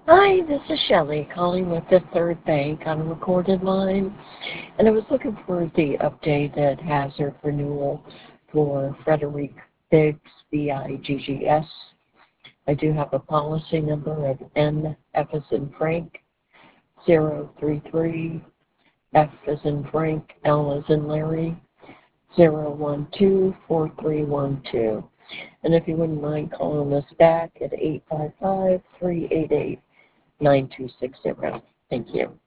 Hi, this is Shelley calling with the Third Bank on a recorded line, and I was looking for the updated hazard renewal for Frederick Biggs, Biggs. I do have a policy number of NF as in Frank 033, F as in Frank, L as in Larry 0124312. And if you wouldn't mind calling us back at 855-388-9260. Thank you.